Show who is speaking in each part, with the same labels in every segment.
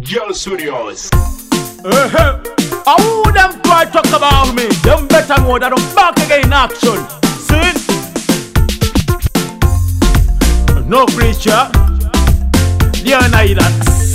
Speaker 1: Girl Studios.
Speaker 2: How them try talk about me? Them better know that I'm back again in action. See? No preacher. Yeah, neither.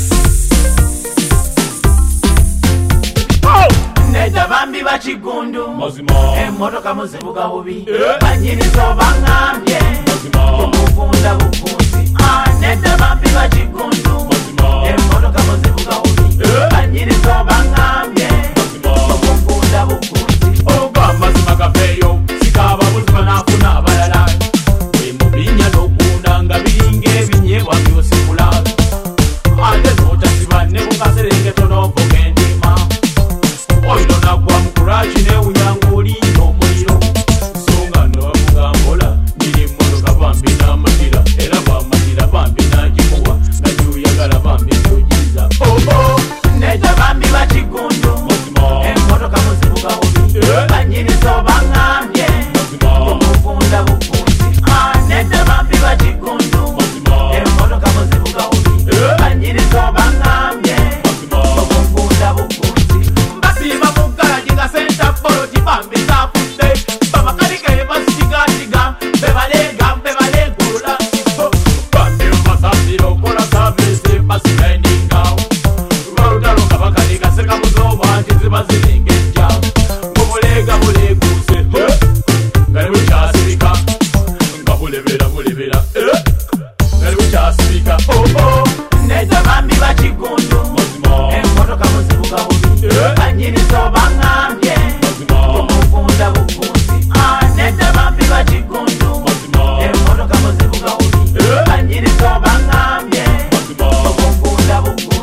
Speaker 3: Neda bambi bachigundu emotoka muzibuga bubi banyirizo bangambye kumukunda bukunzi neda bambi bachigundu emotoka muzibuga bubi banyirizo bangambye kumukunda bukunzi
Speaker 2: oba mazima gapeyo sikaba buzima nafuna abalala emubinya nokunda nga biringa ebinyebwa byosikula ate zotasibane kukaserengeto novogendima oino nagwa mukurachi neunyango lino omuliro songa nowavuga mpola niri motoka bambi namatira era bamatira bambi nagikuwa najuyagala bambi njojiza
Speaker 3: neda bambi bachigundu emotoka muzibuga bubi banyirizo bangambye kumukunda bukunzi neda bambi bachigundu emotoka muzibuga bubi banyirizo bangambye kumukunda bukunzi mbasiba mugaraji nga senta poloti bambi zafude bamakalike basitigatiga bebalegulula
Speaker 2: bambi basasiro kola savisi basilendingawo lwalutalo nga bakalika sekamuzoba nti zibaziringeja ngomulega buleguse nga nebukyasirika nga bulebera nga nebukyasirika
Speaker 3: neda bambi bachigundu emotoka muzibuga bubi banyirizo bangambye kumukunda bukunzi neda bambi bachigundu emotoka muzibuga bubi banyirizo bangambye kumukunda bukunzi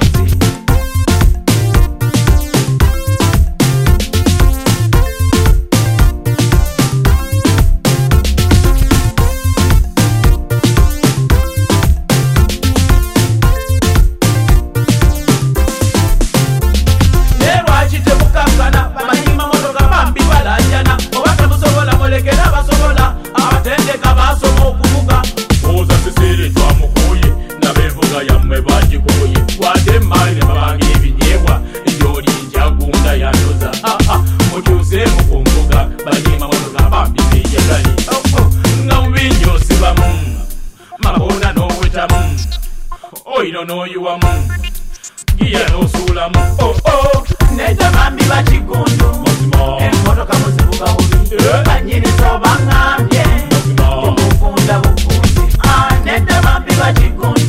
Speaker 2: yammwe bagikuye wade mali babange ebinyebwa ebyoli njagunda yandoza mukyuse mukumbuga balima motoka bambi bejagali nga mubinyosibamu mabona nowetamu oino noyiwamu giya nosulamu
Speaker 3: neda bambi bachigundu emotoka muzibuga bubi banyirizo bangambye kumukunda bukunzi neda bambi bachigundu